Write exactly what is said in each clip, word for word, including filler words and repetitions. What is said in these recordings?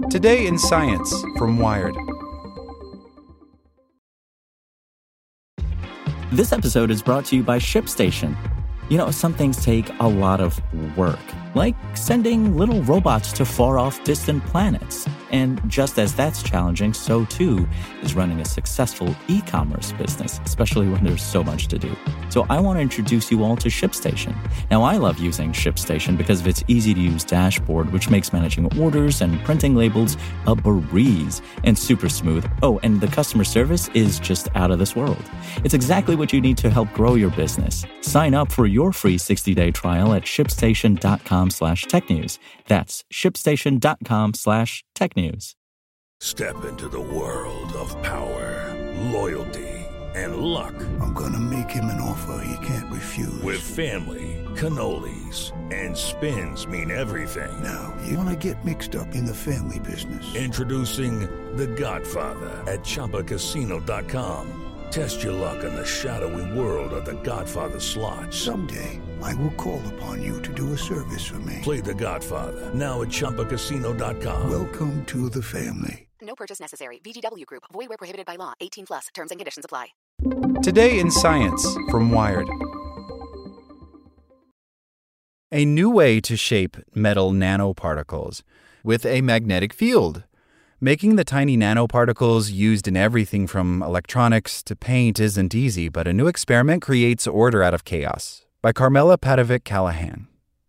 Today in Science from Wired. This episode is brought to you by ShipStation. You know, some things take a lot of work, like sending little robots to far-off distant planets. And just as that's challenging, so too is running a successful e-commerce business, especially when there's so much to do. So I want to introduce you all to ShipStation. Now, I love using ShipStation because of its easy-to-use dashboard, which makes managing orders and printing labels a breeze and super smooth. Oh, and the customer service is just out of this world. It's exactly what you need to help grow your business. Sign up for your free sixty-day trial at shipstation.com slash technews. That's shipstation.com slash technews. Step into the world of power, loyalty, and luck. I'm gonna make him an offer he can't refuse. With family, cannolis, and spins mean everything. Now, you wanna get mixed up in the family business. Introducing The Godfather at Chumba Casino dot com. Test your luck in the shadowy world of The Godfather slot. Someday, I will call upon you to do a service for me. Play The Godfather, now at Chumba Casino dot com. Welcome to the family. No purchase necessary. V G W Group. Void where prohibited by law. eighteen plus. Terms and conditions apply. Today in Science from Wired. A new way to shape metal nanoparticles with a magnetic field. Making the tiny nanoparticles used in everything from electronics to paint isn't easy, but a new experiment creates order out of chaos. By Carmela Padovic-Callahan.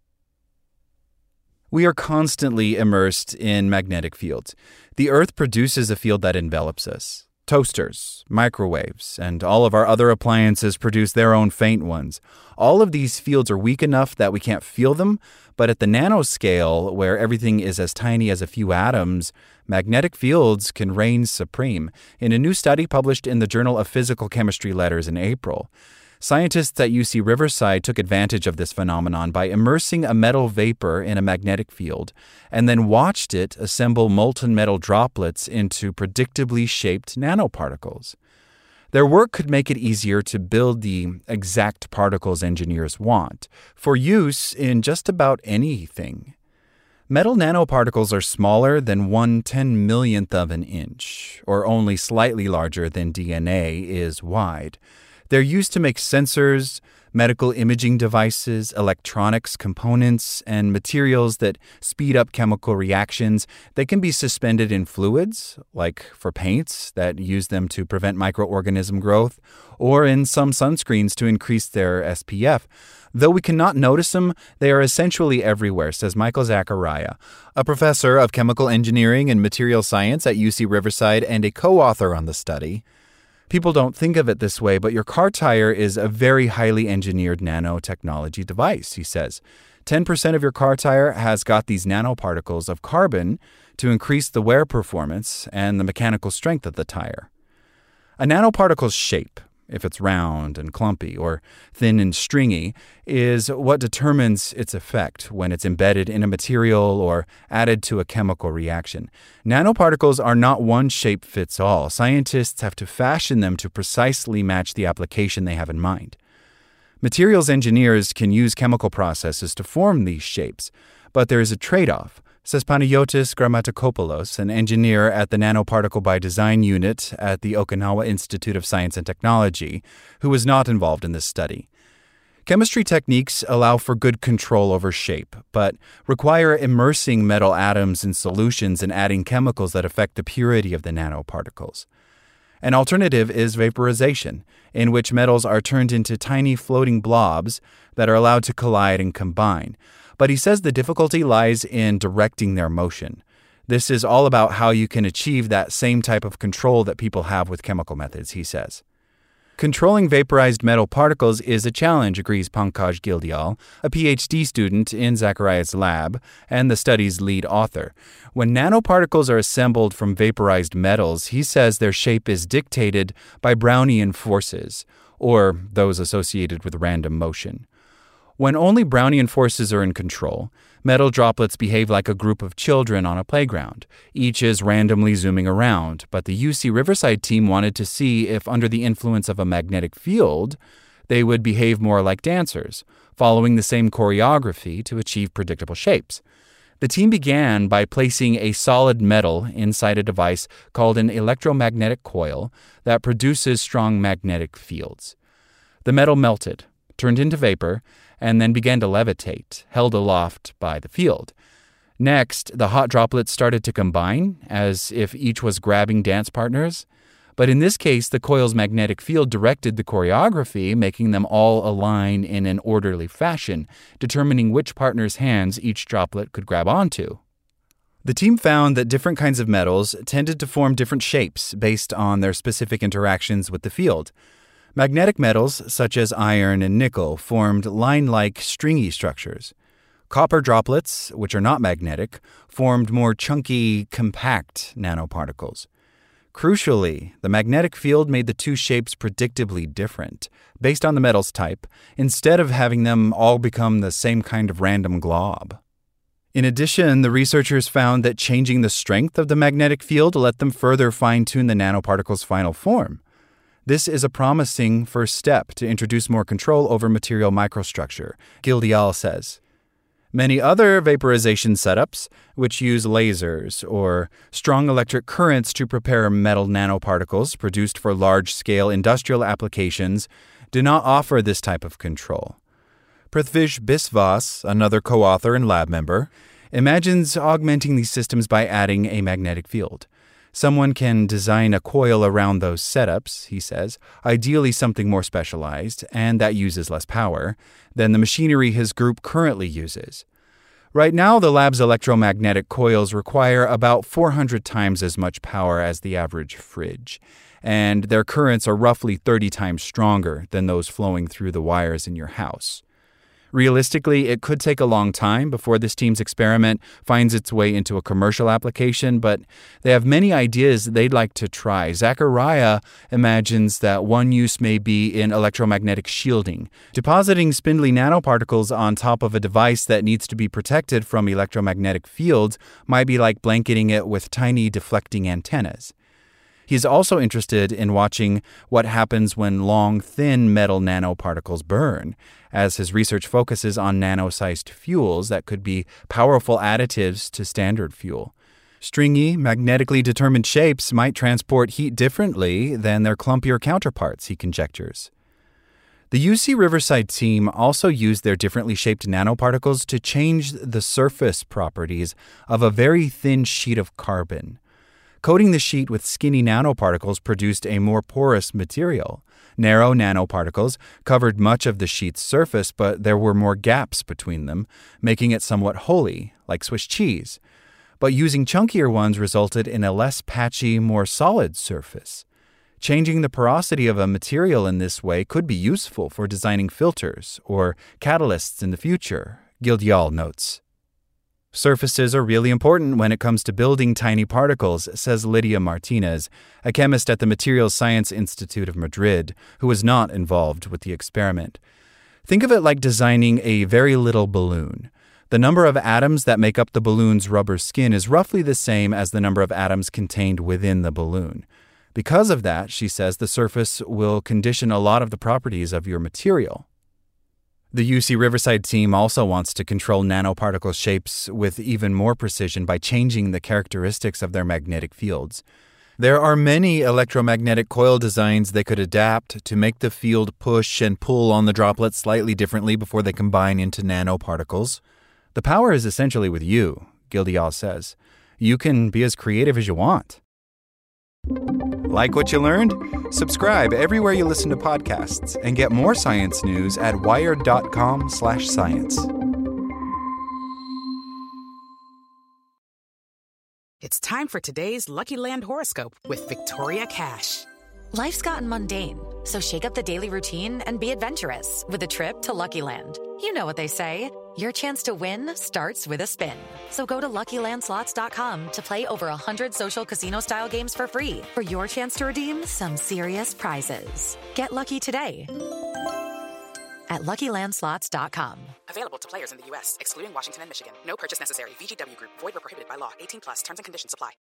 We are constantly immersed in magnetic fields. The Earth produces a field that envelops us. Toasters, microwaves, and all of our other appliances produce their own faint ones. All of these fields are weak enough that we can't feel them, but at the nanoscale, where everything is as tiny as a few atoms, magnetic fields can reign supreme. In a new study published in the Journal of Physical Chemistry Letters in April, scientists at U C Riverside took advantage of this phenomenon by immersing a metal vapor in a magnetic field and then watched it assemble molten metal droplets into predictably shaped nanoparticles. Their work could make it easier to build the exact particles engineers want for use in just about anything. Metal nanoparticles are smaller than one ten millionth of an inch, or only slightly larger than D N A is wide. They're used to make sensors, medical imaging devices, electronics components, and materials that speed up chemical reactions. They can be suspended in fluids, like for paints that use them to prevent microorganism growth, or in some sunscreens to increase their S P F. Though we cannot notice them, they are essentially everywhere, says Michael Zachariah, a professor of chemical engineering and material science at U C Riverside and a co-author on the study. People don't think of it this way, but your car tire is a very highly engineered nanotechnology device, he says. ten percent of your car tire has got these nanoparticles of carbon to increase the wear performance and the mechanical strength of the tire. A nanoparticle's shape, if it's round and clumpy or thin and stringy, is what determines its effect when it's embedded in a material or added to a chemical reaction. Nanoparticles are not one shape fits all. Scientists have to fashion them to precisely match the application they have in mind. Materials engineers can use chemical processes to form these shapes, but there is a trade-off, says Panayotis Grammatikopoulos, an engineer at the Nanoparticle by Design unit at the Okinawa Institute of Science and Technology, who was not involved in this study. Chemistry techniques allow for good control over shape, but require immersing metal atoms in solutions and adding chemicals that affect the purity of the nanoparticles. An alternative is vaporization, in which metals are turned into tiny floating blobs that are allowed to collide and combine. But he says the difficulty lies in directing their motion. This is all about how you can achieve that same type of control that people have with chemical methods, he says. Controlling vaporized metal particles is a challenge, agrees Pankaj Gildial, a P H D student in Zachariah's lab and the study's lead author. When nanoparticles are assembled from vaporized metals, he says their shape is dictated by Brownian forces, or those associated with random motion. When only Brownian forces are in control, metal droplets behave like a group of children on a playground. Each is randomly zooming around, but the U C Riverside team wanted to see if under the influence of a magnetic field, they would behave more like dancers, following the same choreography to achieve predictable shapes. The team began by placing a solid metal inside a device called an electromagnetic coil that produces strong magnetic fields. The metal melted, turned into vapor, and then began to levitate, held aloft by the field. Next, the hot droplets started to combine, as if each was grabbing dance partners. But in this case, the coil's magnetic field directed the choreography, making them all align in an orderly fashion, determining which partner's hands each droplet could grab onto. The team found that different kinds of metals tended to form different shapes based on their specific interactions with the field. Magnetic metals, such as iron and nickel, formed line-like stringy structures. Copper droplets, which are not magnetic, formed more chunky, compact nanoparticles. Crucially, the magnetic field made the two shapes predictably different, based on the metal's type, instead of having them all become the same kind of random glob. In addition, the researchers found that changing the strength of the magnetic field let them further fine-tune the nanoparticle's final form. This is a promising first step to introduce more control over material microstructure, Gildial says. Many other vaporization setups, which use lasers or strong electric currents to prepare metal nanoparticles produced for large-scale industrial applications, do not offer this type of control. Prithvish Biswas, another co-author and lab member, imagines augmenting these systems by adding a magnetic field. Someone can design a coil around those setups, he says, ideally something more specialized and that uses less power than the machinery his group currently uses. Right now, the lab's electromagnetic coils require about four hundred times as much power as the average fridge, and their currents are roughly thirty times stronger than those flowing through the wires in your house. Realistically, it could take a long time before this team's experiment finds its way into a commercial application, but they have many ideas they'd like to try. Zachariah imagines that one use may be in electromagnetic shielding. Depositing spindly nanoparticles on top of a device that needs to be protected from electromagnetic fields might be like blanketing it with tiny deflecting antennas. He's also interested in watching what happens when long, thin metal nanoparticles burn, as his research focuses on nano-sized fuels that could be powerful additives to standard fuel. Stringy, magnetically determined shapes might transport heat differently than their clumpier counterparts, he conjectures. The U C Riverside team also used their differently shaped nanoparticles to change the surface properties of a very thin sheet of carbon. Coating the sheet with skinny nanoparticles produced a more porous material. Narrow nanoparticles covered much of the sheet's surface, but there were more gaps between them, making it somewhat holy, like Swiss cheese. But using chunkier ones resulted in a less patchy, more solid surface. Changing the porosity of a material in this way could be useful for designing filters or catalysts in the future, Gildial notes. Surfaces are really important when it comes to building tiny particles, says Lydia Martinez, a chemist at the Materials Science Institute of Madrid, who was not involved with the experiment. Think of it like designing a very little balloon. The number of atoms that make up the balloon's rubber skin is roughly the same as the number of atoms contained within the balloon. Because of that, she says, the surface will condition a lot of the properties of your material. The U C Riverside team also wants to control nanoparticle shapes with even more precision by changing the characteristics of their magnetic fields. There are many electromagnetic coil designs they could adapt to make the field push and pull on the droplets slightly differently before they combine into nanoparticles. The power is essentially with you, Gildial says. You can be as creative as you want. Like what you learned? Subscribe everywhere you listen to podcasts and get more science news at wired.com slash science. It's time for today's Lucky Land horoscope with Victoria Cash. Life's gotten mundane, so shake up the daily routine and be adventurous with a trip to Lucky Land. You know what they say. Your chance to win starts with a spin. So go to Lucky Land Slots dot com to play over one hundred social casino-style games for free for your chance to redeem some serious prizes. Get lucky today at Lucky Land Slots dot com. Available to players in the U S, excluding Washington and Michigan. No purchase necessary. V G W Group. Void where prohibited by law. eighteen plus. Terms and conditions apply.